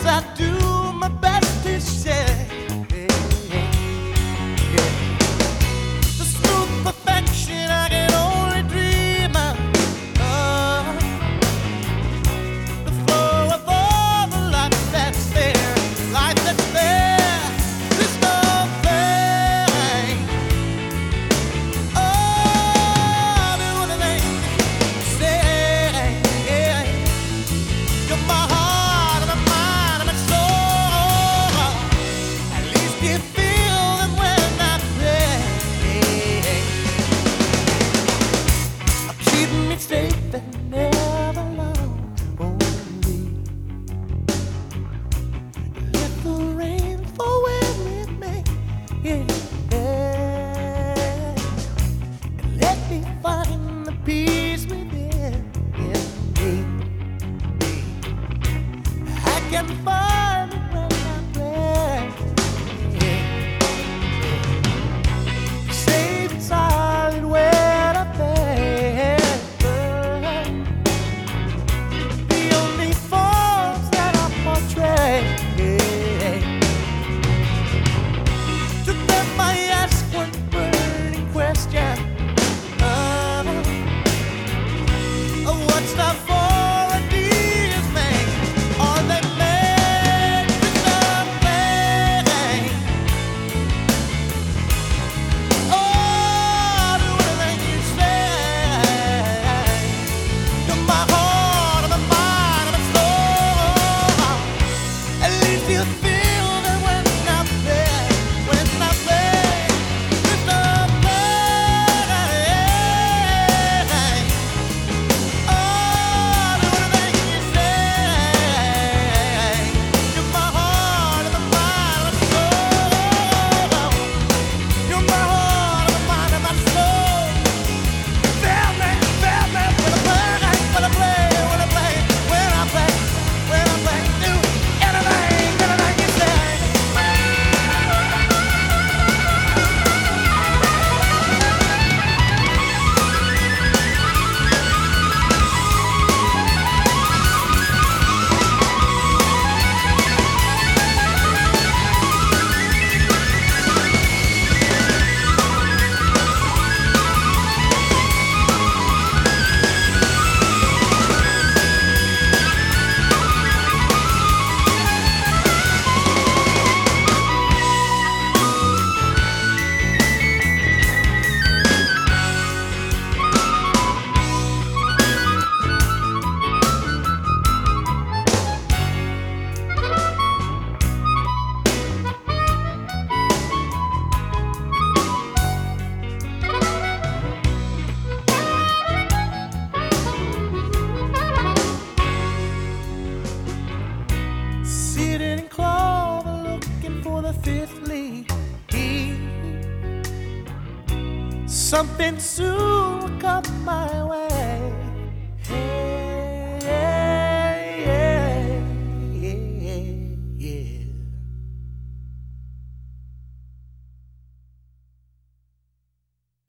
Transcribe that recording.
I do my best to say. The smooth perfection I can only dream of. The flow of all the life that's there, life that's there. There's no thing. Oh, do the thing you say. You're my heart and my mind and my soul. At least you feel them when I play. Keep me safe and never lonely. Let the rain fall with me. Yeah. And let me find the peace within me. I can find it when I'm there. Safe and solid when I'm there. The only forms that I portray. To them I ask one burning question. What's the for a dear's thing? Are they made for something? Oh, do anything you say. You're my heart and my mind and my soul. At least you feel that when I'm there, when I'm there, there's nothing. Oh, do anything you say. You're my heart and my mind and my soul. You're my heart and my mind and my soul. Feel me when I play, when I play, when I play, when I play, do anything you say. Sitting in clover, looking for the fifth leaf. Something soon will come my way.